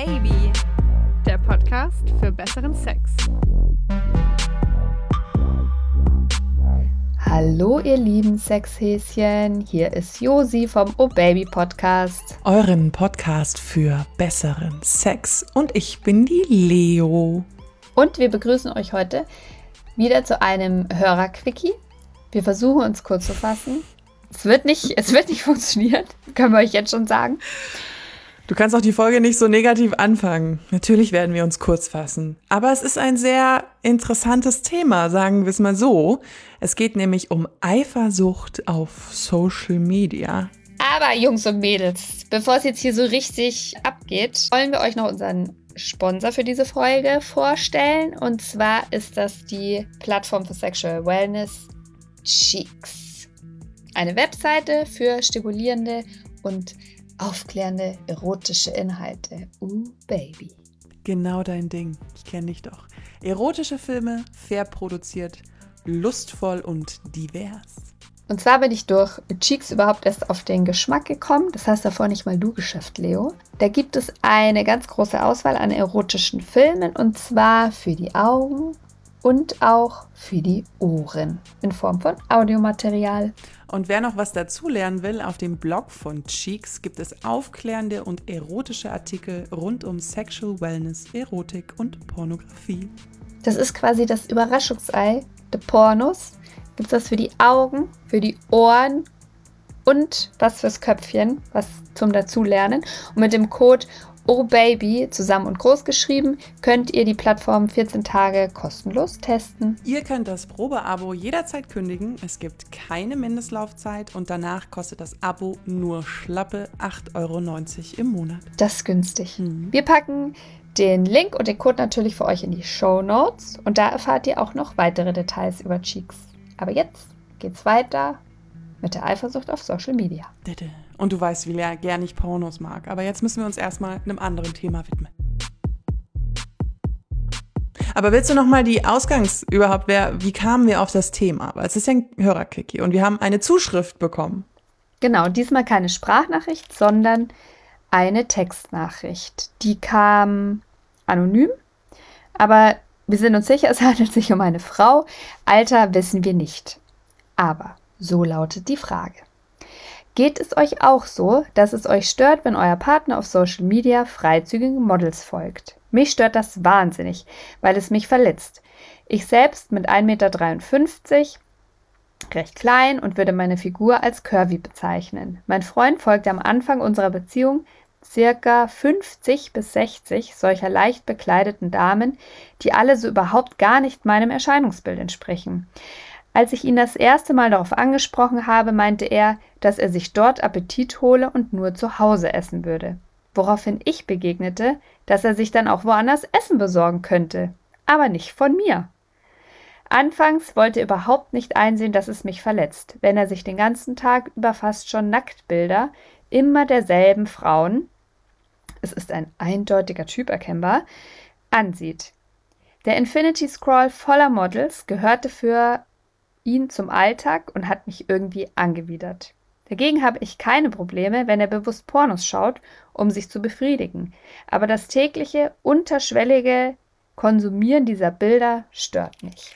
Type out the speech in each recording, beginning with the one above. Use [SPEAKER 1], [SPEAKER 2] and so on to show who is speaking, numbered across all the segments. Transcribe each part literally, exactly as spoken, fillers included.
[SPEAKER 1] Baby, der Podcast für besseren Sex.
[SPEAKER 2] Hallo ihr lieben Sexhäschen, hier ist Josi vom Oh Baby Podcast.
[SPEAKER 3] Euren Podcast für besseren Sex. Und ich bin die Leo.
[SPEAKER 2] Und wir begrüßen euch heute wieder zu einem Hörer-Quickie. Wir versuchen uns kurz zu fassen. Es wird nicht, es wird nicht funktionieren, können wir euch jetzt schon sagen.
[SPEAKER 3] Du kannst auch die Folge nicht so negativ anfangen. Natürlich werden wir uns kurz fassen. Aber es ist ein sehr interessantes Thema, sagen wir es mal so. Es geht nämlich um Eifersucht auf Social Media.
[SPEAKER 2] Aber Jungs und Mädels, bevor es jetzt hier so richtig abgeht, wollen wir euch noch unseren Sponsor für diese Folge vorstellen. Und zwar ist das die Plattform für Sexual Wellness Cheeks. Eine Webseite für stimulierende und aufklärende erotische Inhalte. Uh, Baby.
[SPEAKER 3] Genau dein Ding. Ich kenne dich doch. Erotische Filme, fair produziert, lustvoll und divers.
[SPEAKER 2] Und zwar bin ich durch Cheeks überhaupt erst auf den Geschmack gekommen. Das heißt davor nicht mal du Geschäft, Leo. Da gibt es eine ganz große Auswahl an erotischen Filmen und zwar für die Augen und auch für die Ohren in Form von Audiomaterial.
[SPEAKER 3] Und wer noch was dazulernen will, auf dem Blog von Cheeks gibt es aufklärende und erotische Artikel rund um Sexual Wellness, Erotik und Pornografie.
[SPEAKER 2] Das ist quasi das Überraschungsei der Pornos. Gibt es das für die Augen, für die Ohren und was fürs Köpfchen, was zum Dazulernen. Und mit dem Code Oh Baby, zusammen und groß geschrieben, könnt ihr die Plattform vierzehn Tage kostenlos testen.
[SPEAKER 3] Ihr könnt das Probeabo jederzeit kündigen. Es gibt keine Mindestlaufzeit und danach kostet das Abo nur schlappe acht Euro neunzig im Monat.
[SPEAKER 2] Das ist günstig. Mhm. Wir packen den Link und den Code natürlich für euch in die Shownotes und da erfahrt ihr auch noch weitere Details über Cheeks. Aber jetzt geht's weiter mit der Eifersucht auf Social Media.
[SPEAKER 3] Und du weißt, wie gern ich Pornos mag. Aber jetzt müssen wir uns erstmal einem anderen Thema widmen. Aber willst du nochmal die Ausgangs überhaupt, wer, wie kamen wir auf das Thema? Weil es ist ja ein Hörerquickie und wir haben eine Zuschrift bekommen.
[SPEAKER 2] Genau, diesmal keine Sprachnachricht, sondern eine Textnachricht. Die kam anonym, aber wir sind uns sicher, es handelt sich um eine Frau. Alter wissen wir nicht. Aber so lautet die Frage. Geht es euch auch so, dass es euch stört, wenn euer Partner auf Social Media freizügigen Models folgt? Mich stört das wahnsinnig, weil es mich verletzt. Ich selbst mit ein Meter dreiundfünfzig, recht klein und würde meine Figur als curvy bezeichnen. Mein Freund folgte am Anfang unserer Beziehung circa fünfzig bis sechzig solcher leicht bekleideten Damen, die alle so überhaupt gar nicht meinem Erscheinungsbild entsprechen. Als ich ihn das erste Mal darauf angesprochen habe, meinte er, dass er sich dort Appetit hole und nur zu Hause essen würde. Woraufhin ich begegnete, dass er sich dann auch woanders Essen besorgen könnte, aber nicht von mir. Anfangs wollte er überhaupt nicht einsehen, dass es mich verletzt, wenn er sich den ganzen Tag über fast schon Nacktbilder immer derselben Frauen, es ist ein eindeutiger Typ erkennbar, ansieht. Der Infinity Scroll voller Models gehörte für ihn zum Alltag und hat mich irgendwie angewidert. Dagegen habe ich keine Probleme, wenn er bewusst Pornos schaut, um sich zu befriedigen. Aber das tägliche, unterschwellige Konsumieren dieser Bilder stört mich.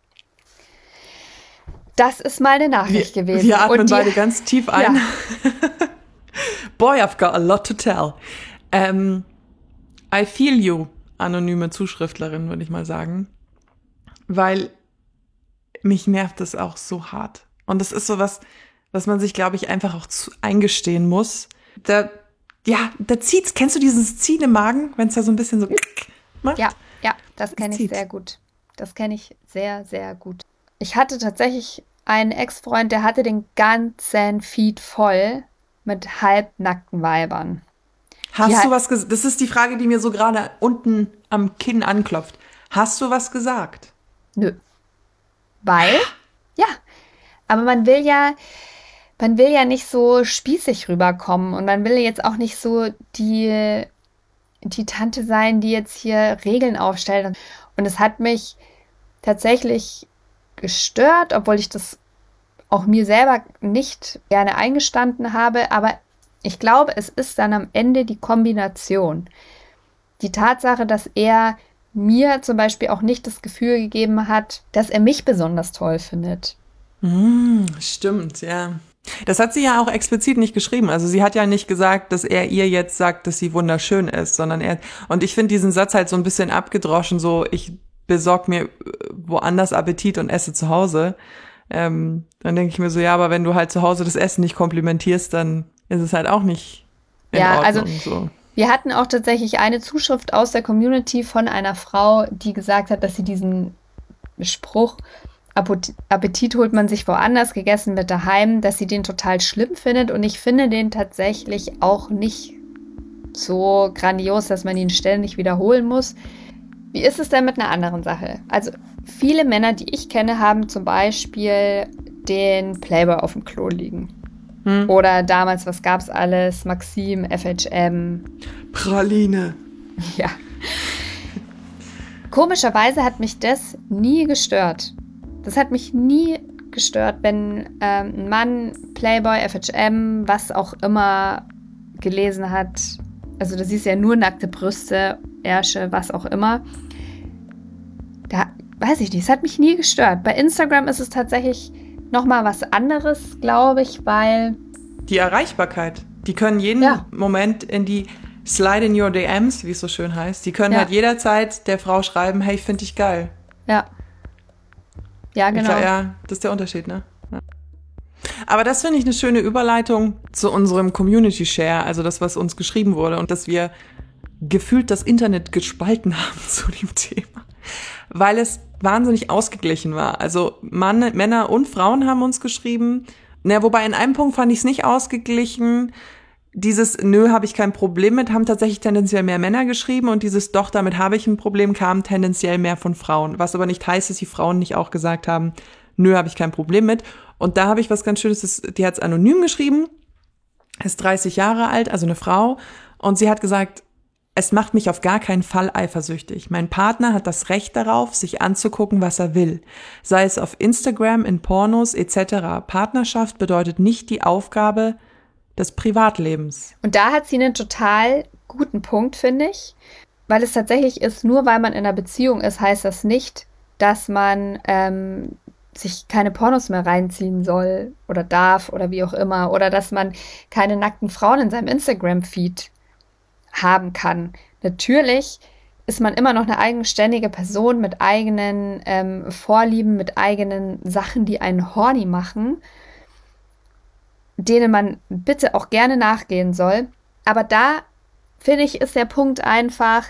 [SPEAKER 2] Das ist mal eine Nachricht
[SPEAKER 3] wir,
[SPEAKER 2] gewesen.
[SPEAKER 3] Wir atmen
[SPEAKER 2] und die,
[SPEAKER 3] beide ganz tief ein.
[SPEAKER 2] Ja.
[SPEAKER 3] Boy, I've got a lot to tell. Ähm, I feel you, anonyme Zuschriftlerin, würde ich mal sagen. Weil mich nervt es auch so hart. Und das ist so was, was man sich, glaube ich, einfach auch zu eingestehen muss. Da, ja, da zieht's. Kennst du dieses Ziehen im Magen, wenn es da so ein bisschen so macht?
[SPEAKER 2] Ja, ja, das kenne ich sehr gut. Das kenne ich sehr, sehr gut. Ich hatte tatsächlich einen Ex-Freund, der hatte den ganzen Feed voll mit halbnackten Weibern.
[SPEAKER 3] Hast
[SPEAKER 2] die
[SPEAKER 3] du
[SPEAKER 2] halt,
[SPEAKER 3] was gesagt? Das ist die Frage, die mir so gerade unten am Kinn anklopft. Hast du was gesagt?
[SPEAKER 2] Nö. Weil, ja, aber man will ja, man will ja nicht so spießig rüberkommen und man will jetzt auch nicht so die, die Tante sein, die jetzt hier Regeln aufstellt. Und es hat mich tatsächlich gestört, obwohl ich das auch mir selber nicht gerne eingestanden habe, aber ich glaube, es ist dann am Ende die Kombination. die Tatsache, dass er mir zum Beispiel auch nicht das Gefühl gegeben hat, dass er mich besonders toll findet.
[SPEAKER 3] Mm, stimmt, ja. Das hat sie ja auch explizit nicht geschrieben. Also sie hat ja nicht gesagt, dass er ihr jetzt sagt, dass sie wunderschön ist, sondern er, und ich finde diesen Satz halt so ein bisschen abgedroschen, so ich besorg mir woanders Appetit und esse zu Hause. Ähm, dann denke ich mir so, ja, aber wenn du halt zu Hause das Essen nicht komplimentierst, dann ist es halt auch nicht in
[SPEAKER 2] Ja,
[SPEAKER 3] Ordnung.
[SPEAKER 2] also
[SPEAKER 3] So.
[SPEAKER 2] wir hatten auch tatsächlich eine Zuschrift aus der Community von einer Frau, die gesagt hat, dass sie diesen Spruch, Appet- Appetit holt man sich woanders, gegessen wird daheim, dass sie den total schlimm findet. Und ich finde den tatsächlich auch nicht so grandios, dass man ihn ständig wiederholen muss. Wie ist es denn mit einer anderen Sache? Also viele Männer, die ich kenne, haben zum Beispiel den Playboy auf dem Klo liegen.
[SPEAKER 3] Hm.
[SPEAKER 2] Oder damals, was gab's alles? Maxim, F H M.
[SPEAKER 3] Praline.
[SPEAKER 2] Ja. Komischerweise hat mich das nie gestört. Das hat mich nie gestört, wenn ähm, ein Mann Playboy, F H M, was auch immer gelesen hat. Also da siehst du ja nur nackte Brüste, Ärsche, was auch immer. Da weiß ich nicht, es hat mich nie gestört. Bei Instagram ist es tatsächlich nochmal was anderes, glaube ich, weil...
[SPEAKER 3] Die Erreichbarkeit. Die können jeden
[SPEAKER 2] Ja.
[SPEAKER 3] Moment in die Slide in your D Ms, wie es so schön heißt. Die können
[SPEAKER 2] Ja.
[SPEAKER 3] halt jederzeit der Frau schreiben, hey, finde ich geil.
[SPEAKER 2] Ja. Ja,
[SPEAKER 3] Ich
[SPEAKER 2] genau.
[SPEAKER 3] glaub, ja, das ist der Unterschied, ne? Ja. Aber das finde ich eine schöne Überleitung zu unserem Community Share, also das, was uns geschrieben wurde und dass wir gefühlt das Internet gespalten haben zu dem Thema, weil es wahnsinnig ausgeglichen war. Also Mann, Männer und Frauen haben uns geschrieben. Na, wobei in einem Punkt fand ich es nicht ausgeglichen. Dieses Nö, habe ich kein Problem mit, haben tatsächlich tendenziell mehr Männer geschrieben und dieses Doch, damit habe ich ein Problem, kam tendenziell mehr von Frauen. Was aber nicht heißt, dass die Frauen nicht auch gesagt haben, Nö, habe ich kein Problem mit. Und da habe ich was ganz Schönes, das, die hat es anonym geschrieben, ist dreißig Jahre alt, also eine Frau, und sie hat gesagt, es macht mich auf gar keinen Fall eifersüchtig. Mein Partner hat das Recht darauf, sich anzugucken, was er will. Sei es auf Instagram, in Pornos et cetera. Partnerschaft bedeutet nicht die Aufgabe des Privatlebens.
[SPEAKER 2] Und da hat sie einen total guten Punkt, finde ich. Weil es tatsächlich ist, nur weil man in einer Beziehung ist, heißt das nicht, dass man ähm, sich keine Pornos mehr reinziehen soll oder darf oder wie auch immer. Oder dass man keine nackten Frauen in seinem Instagram-Feed haben kann. Natürlich ist man immer noch eine eigenständige Person mit eigenen ähm, Vorlieben, mit eigenen Sachen, die einen horny machen, denen man bitte auch gerne nachgehen soll. Aber da, finde ich, ist der Punkt einfach,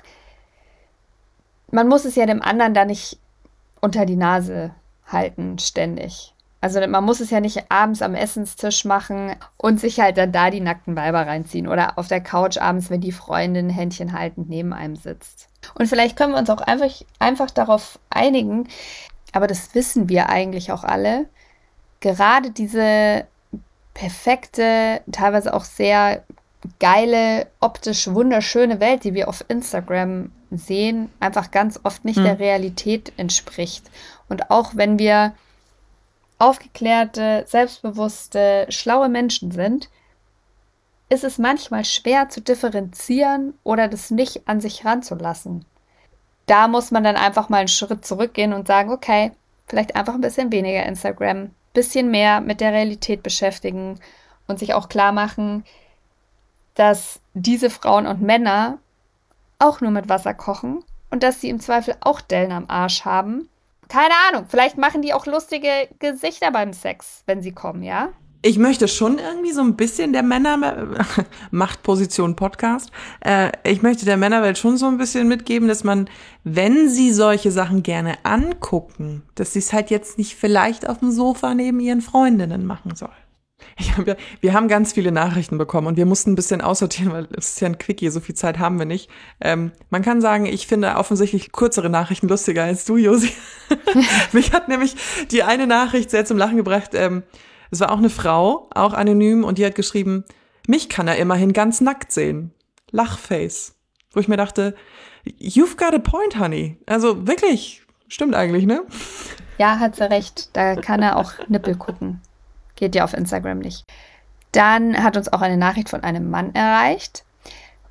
[SPEAKER 2] man muss es ja dem anderen da nicht unter die Nase halten, ständig. Also man muss es ja nicht abends am Essenstisch machen und sich halt dann da die nackten Weiber reinziehen oder auf der Couch abends, wenn die Freundin Händchen haltend neben einem sitzt. Und vielleicht können wir uns auch einfach, einfach darauf einigen, aber das wissen wir eigentlich auch alle, gerade diese perfekte, teilweise auch sehr geile, optisch wunderschöne Welt, die wir auf Instagram sehen, einfach ganz oft nicht
[SPEAKER 3] Hm.
[SPEAKER 2] der Realität entspricht. Und auch wenn wir aufgeklärte, selbstbewusste, schlaue Menschen sind, ist es manchmal schwer zu differenzieren oder das nicht an sich ranzulassen. Da muss man dann einfach mal einen Schritt zurückgehen und sagen, okay, vielleicht einfach ein bisschen weniger Instagram, bisschen mehr mit der Realität beschäftigen und sich auch klar machen, dass diese Frauen und Männer auch nur mit Wasser kochen und dass sie im Zweifel auch Dellen am Arsch haben. Keine Ahnung, vielleicht machen die auch lustige Gesichter beim Sex, wenn sie kommen, ja?
[SPEAKER 3] Ich möchte schon irgendwie so ein bisschen der Männer Machtposition Podcast. Äh, ich möchte der Männerwelt schon so ein bisschen mitgeben, dass man, wenn sie solche Sachen gerne angucken, dass sie es halt jetzt nicht vielleicht auf dem Sofa neben ihren Freundinnen machen soll. Ich hab ja, wir haben ganz viele Nachrichten bekommen und wir mussten ein bisschen aussortieren, weil es ist ja ein Quickie, so viel Zeit haben wir nicht. Ähm, man kann sagen, ich finde offensichtlich kürzere Nachrichten lustiger als du, Josi. Mich hat nämlich die eine Nachricht sehr zum Lachen gebracht. Ähm, es war auch eine Frau, auch anonym, und die hat geschrieben, mich kann er immerhin ganz nackt sehen. Lachface. Wo ich mir dachte, you've got a point, honey. Also wirklich, stimmt eigentlich, ne?
[SPEAKER 2] Ja, hat sie recht. Da kann er auch Nippel gucken. Geht ja auf Instagram nicht. Dann hat uns auch eine Nachricht von einem Mann erreicht.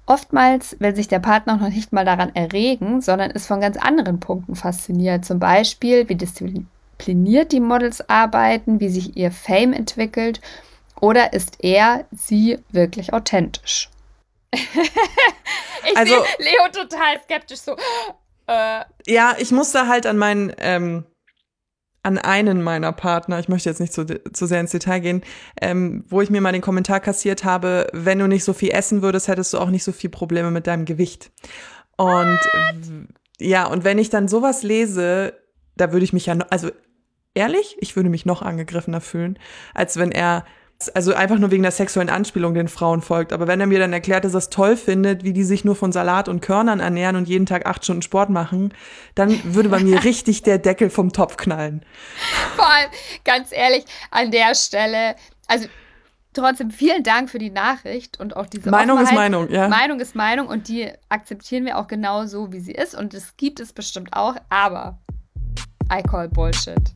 [SPEAKER 2] Oftmals will sich der Partner noch nicht mal daran erregen, sondern ist von ganz anderen Punkten fasziniert. Zum Beispiel, wie diszipliniert die Models arbeiten, wie sich ihr Fame entwickelt oder ist er, sie wirklich authentisch? ich
[SPEAKER 3] Also,
[SPEAKER 2] sehe Leo total skeptisch so. Äh.
[SPEAKER 3] Ja, ich musste halt an meinen, ähm, an einen meiner Partner, ich möchte jetzt nicht zu, zu sehr ins Detail gehen, ähm, wo ich mir mal den Kommentar kassiert habe, wenn du nicht so viel essen würdest, hättest du auch nicht so viel Probleme mit deinem Gewicht. Und w- ja, und wenn ich dann sowas lese, da würde ich mich ja, no- also ehrlich, ich würde mich noch angegriffener fühlen, als wenn er, also einfach nur wegen der sexuellen Anspielung den Frauen folgt. Aber wenn er mir dann erklärt, dass er es toll findet, wie die sich nur von Salat und Körnern ernähren und jeden Tag acht Stunden Sport machen, dann würde bei mir richtig der Deckel vom Topf knallen.
[SPEAKER 2] Vor allem, ganz ehrlich, an der Stelle, also trotzdem vielen Dank für die Nachricht und auch diese
[SPEAKER 3] Meinung ist
[SPEAKER 2] Offenheit.
[SPEAKER 3] Meinung, ja.
[SPEAKER 2] Meinung ist Meinung und die akzeptieren wir auch genau so, wie sie ist und das gibt es bestimmt auch, aber I call Bullshit.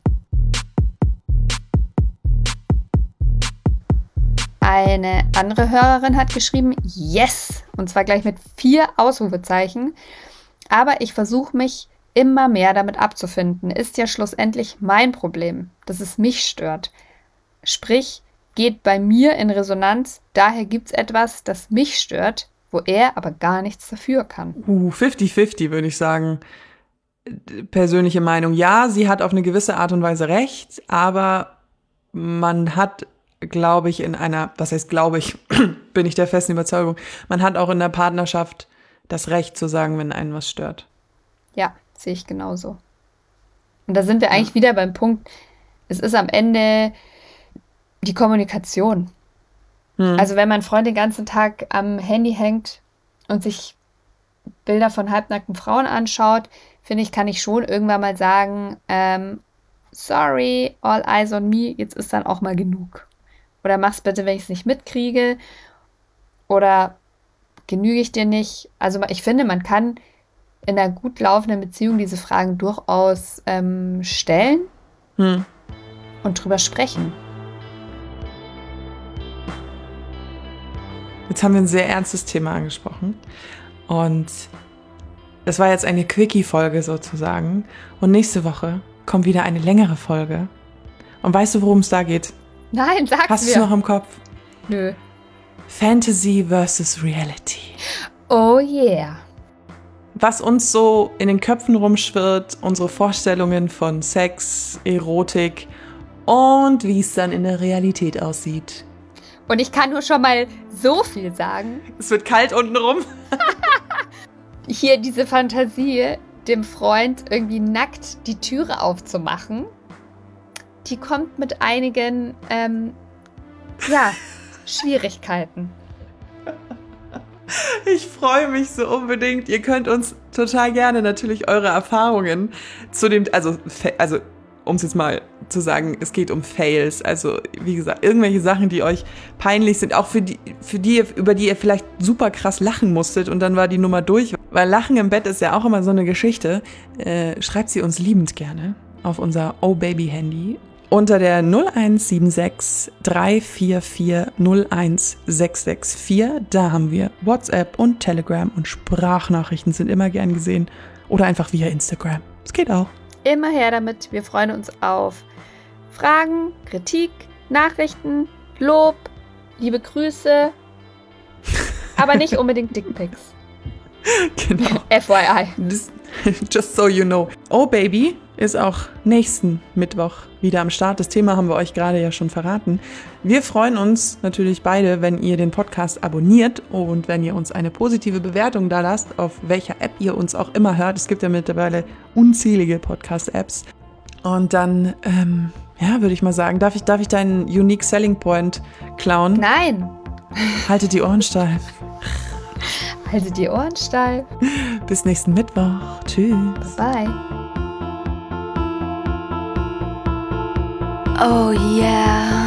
[SPEAKER 2] Eine andere Hörerin hat geschrieben, yes, und zwar gleich mit vier Ausrufezeichen, aber ich versuche mich immer mehr damit abzufinden. Ist ja schlussendlich mein Problem, dass es mich stört. Sprich, geht bei mir in Resonanz, daher gibt es etwas, das mich stört, wo er aber gar nichts dafür kann.
[SPEAKER 3] Uh, fifty fifty würde ich sagen. Persönliche Meinung, ja, sie hat auf eine gewisse Art und Weise recht, aber man hat, glaube ich, in einer, was heißt glaube ich, bin ich der festen Überzeugung, man hat auch in der Partnerschaft das Recht zu sagen, wenn einen was stört.
[SPEAKER 2] Ja, sehe ich genauso. Und da sind wir eigentlich wieder beim Punkt, es ist am Ende die Kommunikation.
[SPEAKER 3] Hm.
[SPEAKER 2] Also wenn mein Freund den ganzen Tag am Handy hängt und sich Bilder von halbnackten Frauen anschaut, finde ich, kann ich schon irgendwann mal sagen, ähm, sorry, all eyes on me, jetzt ist dann auch mal genug. Oder mach's bitte, wenn ich es nicht mitkriege. Oder genüge ich dir nicht? Also ich finde, man kann in einer gut laufenden Beziehung diese Fragen durchaus ähm, stellen
[SPEAKER 3] Hm.
[SPEAKER 2] und drüber sprechen.
[SPEAKER 3] Jetzt haben wir ein sehr ernstes Thema angesprochen und das war jetzt eine Quickie-Folge sozusagen und nächste Woche kommt wieder eine längere Folge. Und weißt du, worum es da geht?
[SPEAKER 2] Nein, sag's
[SPEAKER 3] Hast du
[SPEAKER 2] mir.
[SPEAKER 3] es noch im Kopf?
[SPEAKER 2] Nö.
[SPEAKER 3] Fantasy versus Reality.
[SPEAKER 2] Oh yeah.
[SPEAKER 3] Was uns so in den Köpfen rumschwirrt, unsere Vorstellungen von Sex, Erotik und wie es dann in der Realität aussieht.
[SPEAKER 2] Und ich kann nur schon mal so viel sagen.
[SPEAKER 3] Es wird kalt unten rum.
[SPEAKER 2] Hier diese Fantasie, dem Freund irgendwie nackt die Türe aufzumachen, die kommt mit einigen, ähm, ja, Schwierigkeiten.
[SPEAKER 3] Ich freue mich so unbedingt. Ihr könnt uns total gerne natürlich eure Erfahrungen zu dem, also, also um es jetzt mal zu sagen, es geht um Fails. Also wie gesagt, irgendwelche Sachen, die euch peinlich sind, auch für die, für die, über die ihr vielleicht super krass lachen musstet und dann war die Nummer durch. Weil Lachen im Bett ist ja auch immer so eine Geschichte. Äh, schreibt sie uns liebend gerne auf unser Oh-Baby-Handy unter der null eins sieben sechs drei vier vier null eins sechs sechs vier. Da haben wir WhatsApp und Telegram und Sprachnachrichten sind immer gern gesehen. Oder einfach via Instagram. Es geht auch.
[SPEAKER 2] Immer her damit. Wir freuen uns auf Fragen, Kritik, Nachrichten, Lob, liebe Grüße, aber nicht unbedingt Dickpics.
[SPEAKER 3] Genau.
[SPEAKER 2] F Y I.
[SPEAKER 3] Das, just so you know. Oh Baby ist auch nächsten Mittwoch wieder am Start. Das Thema haben wir euch gerade ja schon verraten. Wir freuen uns natürlich beide, wenn ihr den Podcast abonniert und wenn ihr uns eine positive Bewertung da lasst, auf welcher App ihr uns auch immer hört. Es gibt ja mittlerweile unzählige Podcast-Apps. Und dann, ähm, ja, würde ich mal sagen, darf ich, darf ich deinen Unique Selling Point klauen?
[SPEAKER 2] Nein.
[SPEAKER 3] Haltet die Ohren steif.
[SPEAKER 2] Haltet die Ohren steif.
[SPEAKER 3] Bis nächsten Mittwoch. Tschüss.
[SPEAKER 2] Bye.
[SPEAKER 4] Oh yeah.